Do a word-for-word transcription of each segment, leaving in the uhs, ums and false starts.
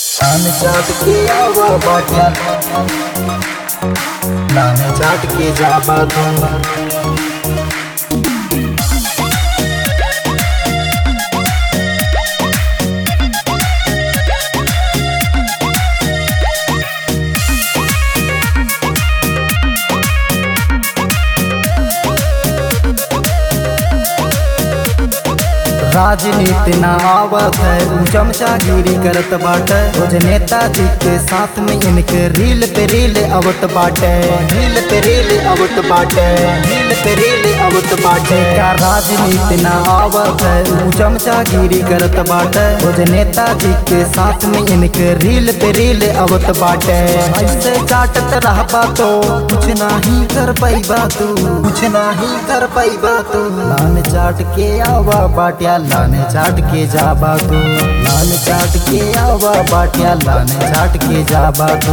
लाने चाट के आवा बाटिया, लाने चाट के जाबा तू। राजनीति ना आवत है ऊ चमचागिरी करत बाटे, रोज नेताजी के साथ में इनके रील पे रील आवत बाटे, रील पे रील आवत बाटे, रील पे रील आवत बाटे। क्या राजनीति ना आवत है ऊ चमचागिरी करत बाटे, रोज नेताजी के साथ में इनके रील पे रील आवत बाटे। ऐसे चाटत रहबा तो कुछ नहीं कर पाइबा तू, कुछ नहीं कर पाइबा तू। लान चाट के आवा बाटिया, लाने चाट के जाबा तू, लाने चाट के आवा बाटिया, लाने चाट के जाबा तू।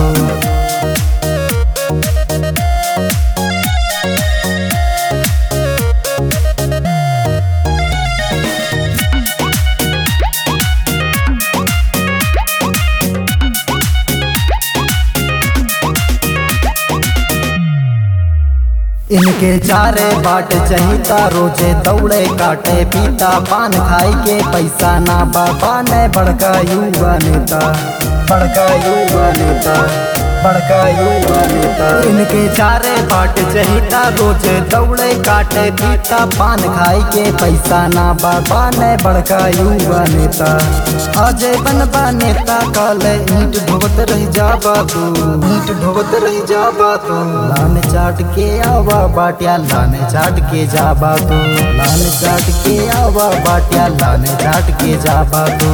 इनके चारे बाट चहिता, रोजे दौड़े काटे पीता, पान खाई के पैसा ना बाबा ने बड़का युवा नेता, बड़का युवा नेता, बड़का युवा नेता। इनके चारे बाट चहिता, रोजे दौड़े काटे पीता, पान खाई के पैसा ना बाबा ने बड़का युवा नेता। अजय बनबा नेता काले ईंट ढोवत रह जाबा तू, ईंट ढोवत रह जाबा तू। लाने चाट के आवा बाटिया, लाने चाट के जाबा तू, लाने चाट के आवा बाटिया, लाने चाट के जाबा तू।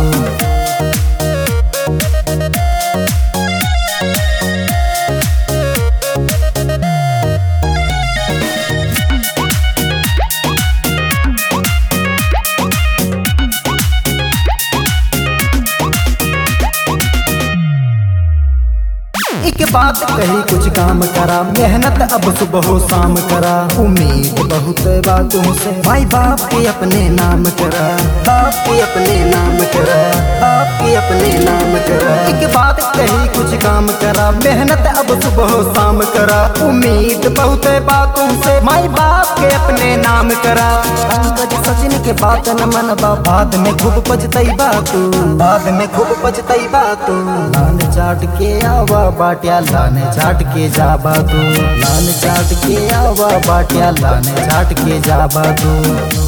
एक बात कही कुछ काम करा, मेहनत अब सुबह हो शाम करा, उम्मीद बहुत बातों से भाई बाप के अपने नाम करा, बाप के अपने नाम करा, बाप के अपने नाम करा। एक बात कही कुछ काम करा, मेहनत अब सुबह हो शाम करा, उम्मीद बहुत बातों से माई बाप के अपने नाम करा। पंकज सचिन के बात न मनबा, बाद में खूब पछतैबा तू, बाद में खूब पछतैबा तू। लान चाट के आवा बाटिया, लाने चाट के जाबा तू, लाने चाट के आवा बाटिया, लाने चाट के जाबा तू।